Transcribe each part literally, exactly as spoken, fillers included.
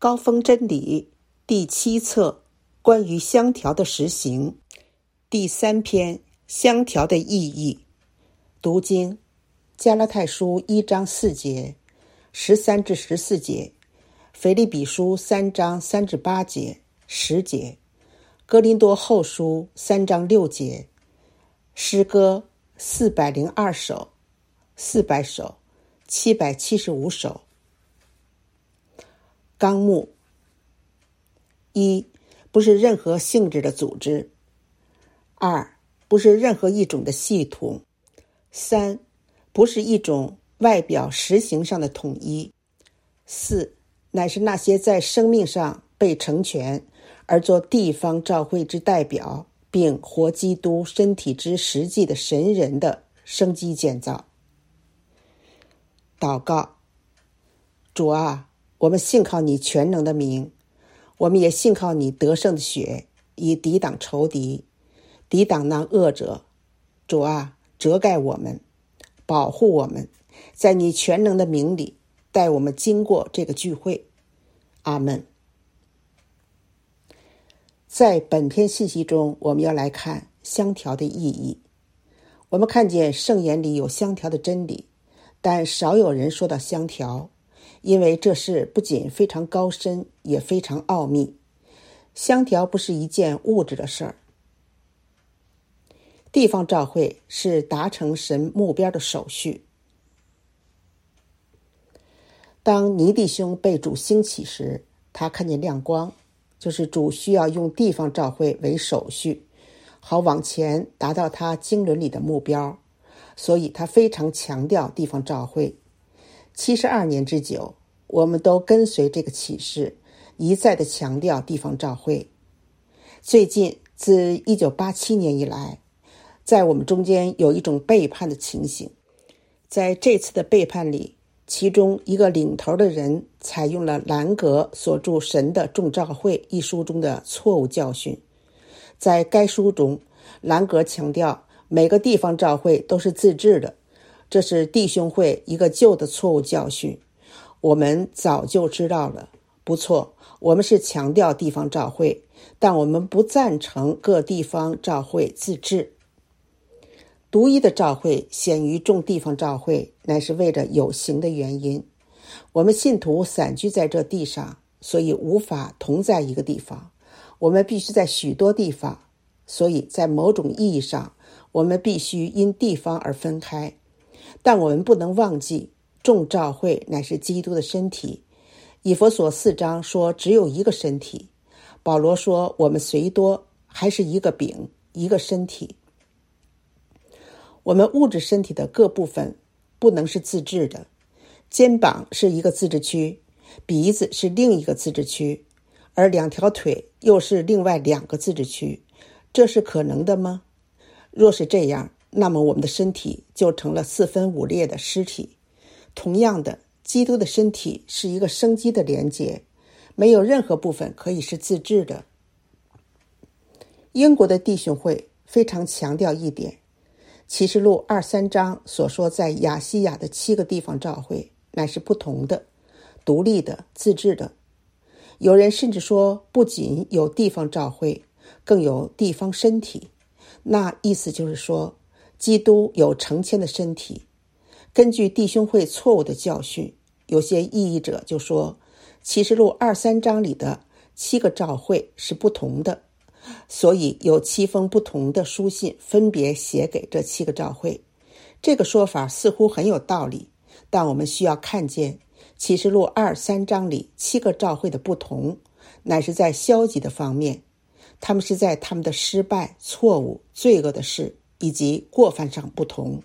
高峰真理第七册关于香条的实行第三篇香条的意义。读经加拉太书一章四节十三至十四节，腓立比书三章三至八节十节，哥林多后书三章六节，诗歌四百零二首、四百首、七百七十五首。纲目：一、不是任何性质的组织；二、不是任何一种的系统；三、不是一种外表实行上的统一；四、乃是那些在生命上被成全而做地方教会之代表，并活基督身体之实际的神人的生机建造。祷告：主啊，我们信靠你全能的名，我们也信靠你得胜的血，以抵挡仇敌，抵挡那恶者。主啊，遮盖我们，保护我们，在你全能的名里带我们经过这个聚会。阿们。在本篇信息中，我们要来看香条的意义。我们看见圣言里有香条的真理，但少有人说到香条，因为这事不仅非常高深，也非常奥秘。香条不是一件物质的事儿。地方教会是达成神目标的手续。当尼弟兄被主兴起时，他看见亮光，就是主需要用地方教会为手续，好往前达到他经纶里的目标，所以他非常强调地方教会。七十二年之久，我们都跟随这个启示，一再的强调地方教会。最近自一九八七年以来，在我们中间有一种背叛的情形。在这次的背叛里，其中一个领头的人采用了兰格所著《神的众教会》一书中的错误教训。在该书中，兰格强调每个地方教会都是自治的，这是弟兄会一个旧的错误教训。我们早就知道了，不错，我们是强调地方教会，但我们不赞成各地方教会自治。独一的教会显于众地方教会，乃是为着有形的原因。我们信徒散居在这地上，所以无法同在一个地方。我们必须在许多地方，所以在某种意义上，我们必须因地方而分开。但我们不能忘记，众教会乃是基督的身体。以弗所四章说只有一个身体。保罗说我们虽多，还是一个饼，一个身体。我们物质身体的各部分不能是自治的，肩膀是一个自治区，鼻子是另一个自治区，而两条腿又是另外两个自治区，这是可能的吗？若是这样，那么我们的身体就成了四分五裂的尸体。同样的，基督的身体是一个生机的连结，没有任何部分可以是自治的。英国的弟兄会非常强调一点，启示录二三章所说在亚细亚的七个地方教会乃是不同的，独立的、自治的。有人甚至说不仅有地方教会，更有地方身体。那意思就是说，基督有成千的身体。根据弟兄会错误的教训，有些异议者就说启示录二三章里的七个教会是不同的，所以有七封不同的书信分别写给这七个教会。这个说法似乎很有道理，但我们需要看见启示录二三章里七个教会的不同，乃是在消极的方面，他们是在他们的失败、错误、罪恶的事以及过犯上不同。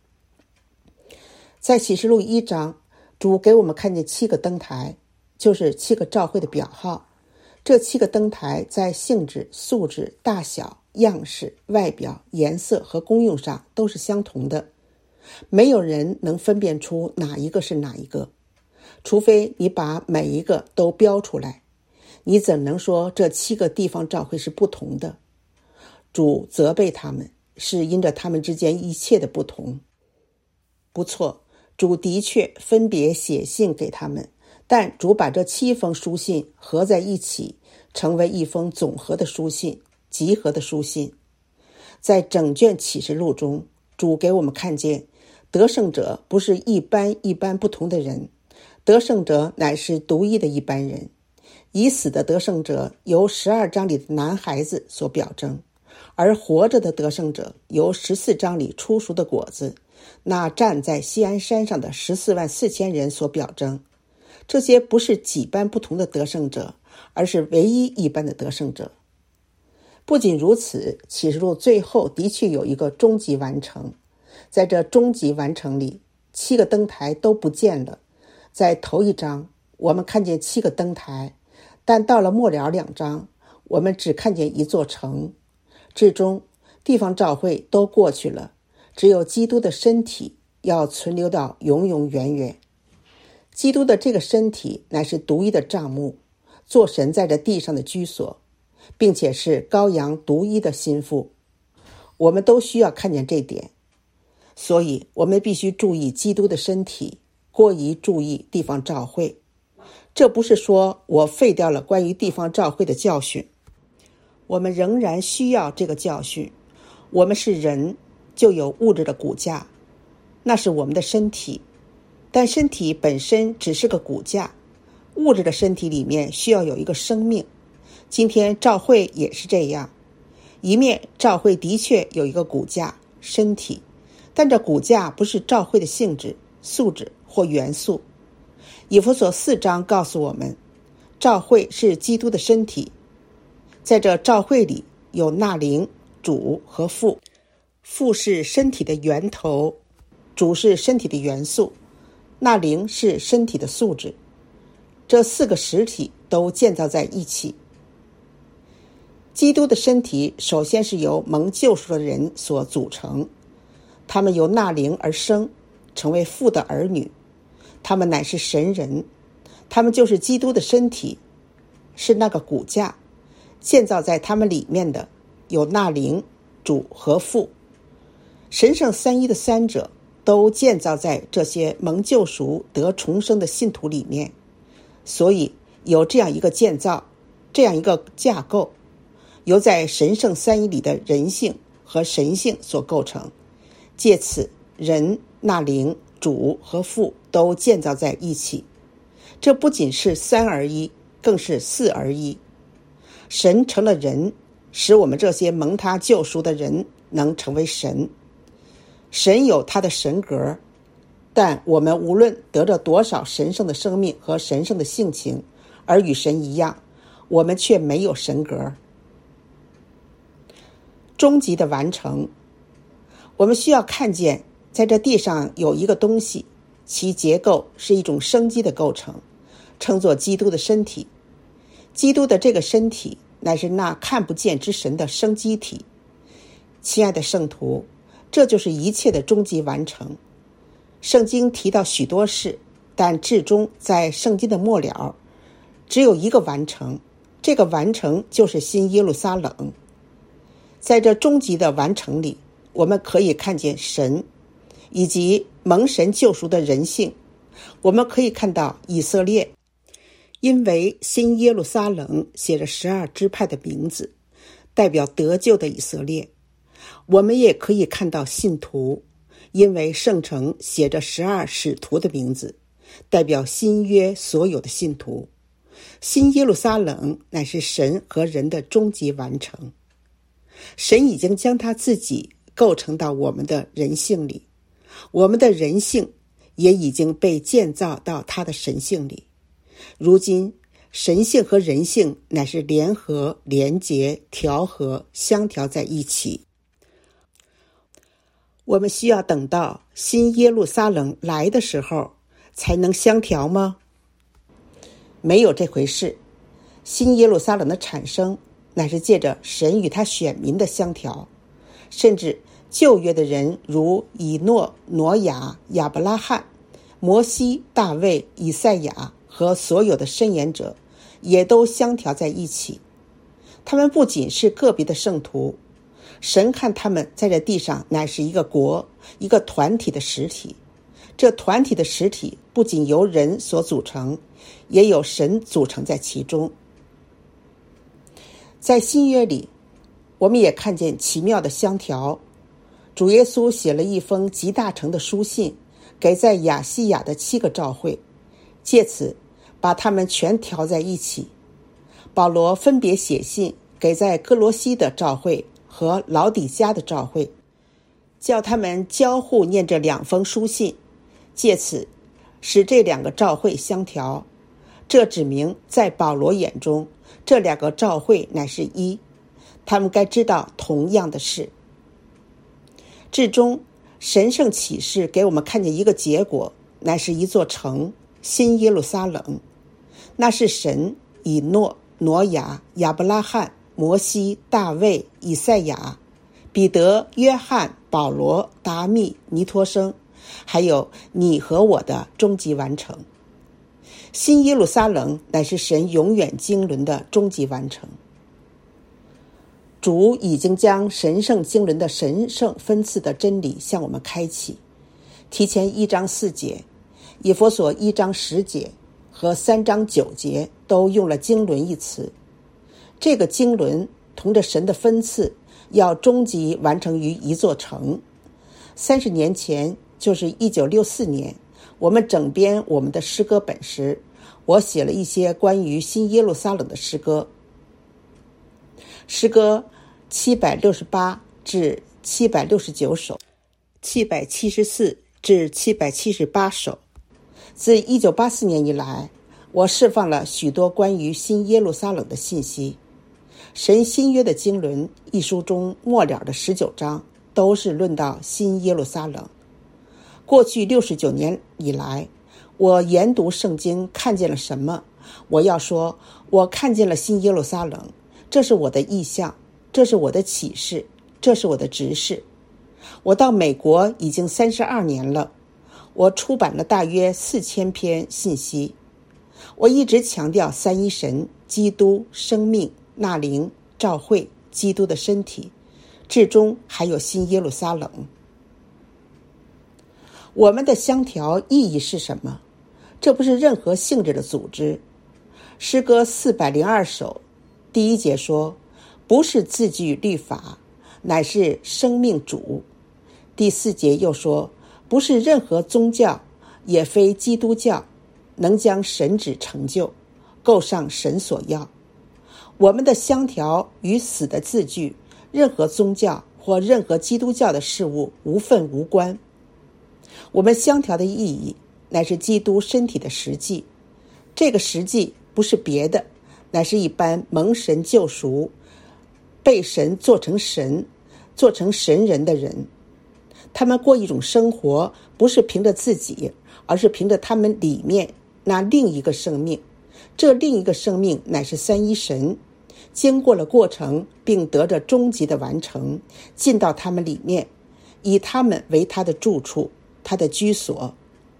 在启示录一章，主给我们看见七个灯台，就是七个教会的表号。这七个灯台在性质、素质、大小、样式、外表、颜色和功用上都是相同的，没有人能分辨出哪一个是哪一个，除非你把每一个都标出来。你怎能说这七个地方教会是不同的？主责备他们，是因着他们之间一切的不同。不错，主的确分别写信给他们， 但主把这七封书信合在一起，成为一封总和的书信，集合的书信。在整卷启示录中，主给我们看见，得胜者不是一般一般不同的人，得胜者乃是独一的一般人。已死的得胜者由十二章里的男孩子所表征，而活着的得胜者由十四章里初熟的果子，那站在锡安山上的十四万四千人所表征。这些不是几般不同的得胜者，而是唯一一般的得胜者。不仅如此，启示录最后的确有一个终极完成。在这终极完成里，七个灯台都不见了。在头一章，我们看见七个灯台，但到了末了两章，我们只看见一座城。至终，地方教会都过去了，只有基督的身体要存留到永永远远。基督的这个身体乃是独一的帐幕，做神在这地上的居所，并且是羔羊独一的心腹。我们都需要看见这点，所以我们必须注意基督的身体，过于注意地方教会。这不是说我废掉了关于地方教会的教训，我们仍然需要这个教训。我们是人，就有物质的骨架，那是我们的身体，但身体本身只是个骨架，物质的身体里面需要有一个生命。今天教会也是这样，一面教会的确有一个骨架身体，但这骨架不是教会的性质、素质或元素。以弗所四章告诉我们，教会是基督的身体，在这教会里有那灵、主和父。父是身体的源头，主是身体的元素，那灵是身体的素质。这四个实体都建造在一起。基督的身体首先是由蒙救赎的人所组成，他们由那灵而生，成为父的儿女。他们乃是神人，他们就是基督的身体，是那个骨架，建造在他们里面的有那灵、主和父。神圣三一的三者都建造在这些蒙救赎得重生的信徒里面，所以有这样一个建造，这样一个架构，由在神圣三一里的人性和神性所构成，借此人、那灵、主和父都建造在一起。这不仅是三而一，更是四而一。神成了人，使我们这些蒙他救赎的人能成为神。神有他的神格，但我们无论得着多少神圣的生命和神圣的性情，而与神一样，我们却没有神格。终极的完成，我们需要看见，在这地上有一个东西，其结构是一种生机的构成，称作基督的身体。基督的这个身体乃是那看不见之神的生机体。亲爱的圣徒，这就是一切的终极完成。圣经提到许多事，但至终在圣经的末了，只有一个完成，这个完成就是新耶路撒冷。在这终极的完成里，我们可以看见神以及蒙神救赎的人性。我们可以看到以色列，因为新耶路撒冷写着十二支派的名字，代表得救的以色列。我们也可以看到信徒，因为圣城写着十二使徒的名字，代表新约所有的信徒。新耶路撒冷乃是神和人的终极完成。神已经将他自己构成到我们的人性里，我们的人性也已经被建造到他的神性里。如今神性和人性乃是联合、连结、调和、相调在一起。我们需要等到新耶路撒冷来的时候才能相调吗？没有这回事。新耶路撒冷的产生乃是借着神与他选民的相调，甚至旧约的人如以诺、挪亚、亚伯拉罕、摩西、大卫、以赛亚和所有的申言者也都相调在一起。他们不仅是个别的圣徒，神看他们在这地上乃是一个国，一个团体的实体。这团体的实体不仅由人所组成， 也有神组成在其中。在新约里，我们也看见奇妙的相调。主耶稣写了一封集大成的书信，给在亚细亚的七个教会，借此把他们全调在一起。保罗分别写信给在哥罗西的教会和老底嘉的教会，叫他们交互念这两封书信，借此使这两个教会相调。这指明在保罗眼中，这两个教会乃是一，他们该知道同样的事。至终，神圣启示给我们看见一个结果，乃是一座城，新耶路撒冷。那是神以诺、挪亚、亚伯拉罕、摩西、大卫、以赛亚、彼得、约翰、保罗、达密、尼托生，还有你和我的终极完成。新耶路撒冷乃是神永远经纶的终极完成。主已经将神圣经纶的神圣分次的真理向我们开启，提前一章四节，以弗所一章十节和三章九节都用了经纶一词。这个经纶同着神的分次，要终极完成于一座城。三十年前，就是一九六四年，我们整编我们的诗歌本时，我写了一些关于新耶路撒冷的诗歌。诗歌七百六十八至七百六十九首，七百七十四至七百七十八首。自一九八四年以来，我释放了许多关于新耶路撒冷的信息。神新约的经纶一书中末了的十九章都是论到新耶路撒冷。过去六十九年以来，我研读圣经看见了什么？我要说，我看见了新耶路撒冷，这是我的意象，这是我的启示，这是我的指示。我到美国已经三十二年了，我出版了大约四千篇信息。我一直强调三一神、基督、生命、纳灵、召会、基督的身体，至终还有新耶路撒冷。我们的相调意义是什么？这不是任何性质的组织。诗歌四百零二首，第一节说，不是字句律法，乃是生命主。第四节又说，不是任何宗教，也非基督教，能将神旨成就，够上神所要。我们的相调与死的字句，任何宗教或任何基督教的事物无分无关。我们相调的意义，乃是基督身体的实际。这个实际不是别的，乃是一般蒙神救赎，被神做成神，做成神人的人。他们过一种生活，不是凭着自己，而是凭着他们里面那另一个生命。这另一个生命乃是三一神，经过了过程，并得着终极的完成，进到他们里面，以他们为他的住处，他的居所。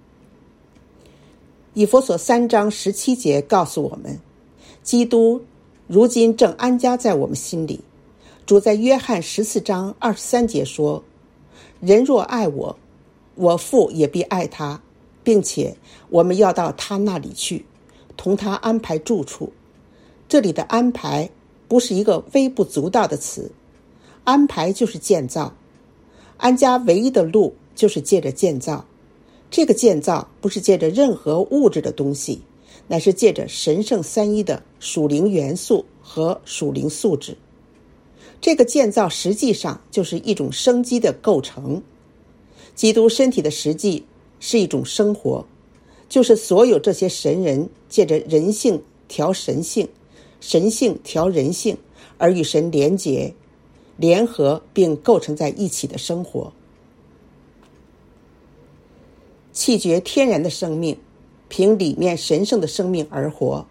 以弗所三章十七节告诉我们，基督如今正安家在我们心里。主在约翰十四章二十三节说，人若爱我，我父也必爱他，并且我们要到他那里去，同他安排住处。这里的安排不是一个微不足道的词，安排就是建造。安家唯一的路就是借着建造。这个建造不是借着任何物质的东西，乃是借着神圣三一的属灵元素和属灵素质。这个建造实际上就是一种生机的构成。基督身体的实际是一种生活，就是所有这些神人借着人性调神性，神性调人性，而与神连结、联合并构成在一起的生活。弃绝天然的生命，凭里面神圣的生命而活。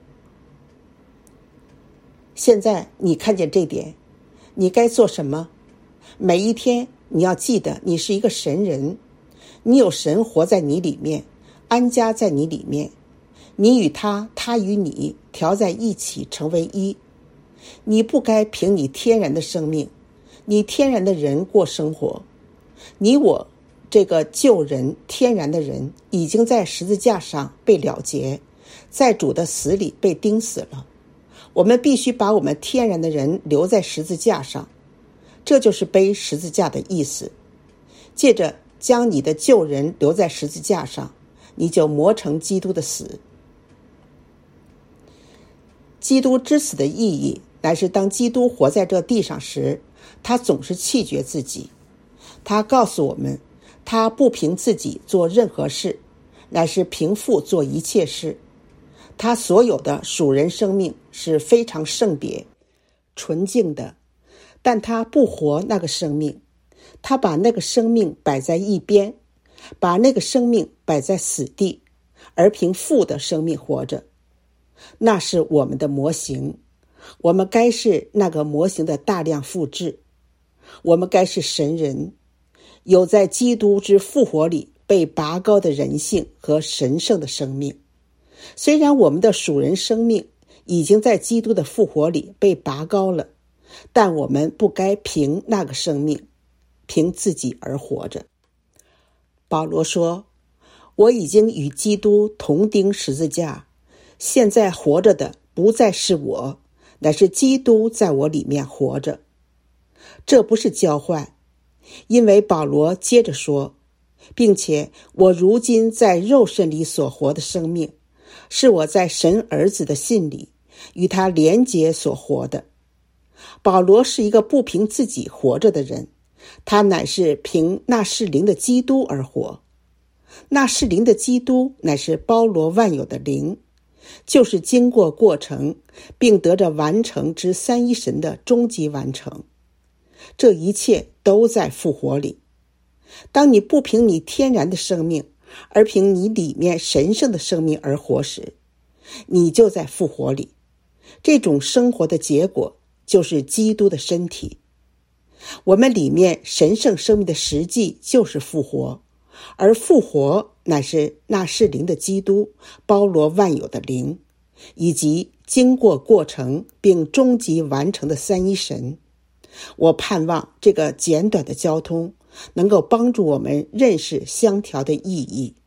现在你看见这点，你该做什么？每一天你要记得你是一个神人，你有神活在你里面，安家在你里面，你与他，他与你调在一起成为一。你不该凭你天然的生命，你天然的人过生活。你我这个旧人天然的人已经在十字架上被了结， 在主的死里被钉死了。我们必须把我们天然的人留在十字架上，这就是背十字架的意思。借着将你的旧人留在十字架上，你就磨成基督的死。基督之死的意义，乃是当基督活在这地上时，他总是弃绝自己。他告诉我们，他不凭自己做任何事，乃是凭父做一切事。他所有的属人生命是非常圣别、纯净的，但他不活那个生命，他把那个生命摆在一边，把那个生命摆在死地，而凭父的生命活着。那是我们的模型，我们该是那个模型的大量复制。我们该是神人，有在基督之复活里被拔高的人性和神圣的生命。虽然我们的属人生命已经在基督的复活里被拔高了，但我们不该凭那个生命，凭自己而活着。保罗说，我已经与基督同钉十字架，现在活着的不再是我，乃是基督在我里面活着。这不是交换，因为保罗接着说，并且我如今在肉身里所活的生命，是我在神儿子的信里与他连结所活的。保罗是一个不凭自己活着的人，他乃是凭那是灵的基督而活。那是灵的基督乃是包罗万有的灵，就是经过过程并得着完成之三一神的终极完成。这一切都在复活里。当你不凭你天然的生命，而凭你里面神圣的生命而活时，你就在复活里。这种生活的结果就是基督的身体。我们里面神圣生命的实际就是复活，而复活乃是那是灵的基督包罗万有的灵，以及经过过程并终极完成的三一神。我盼望这个简短的交通能够帮助我们认识相调的意义。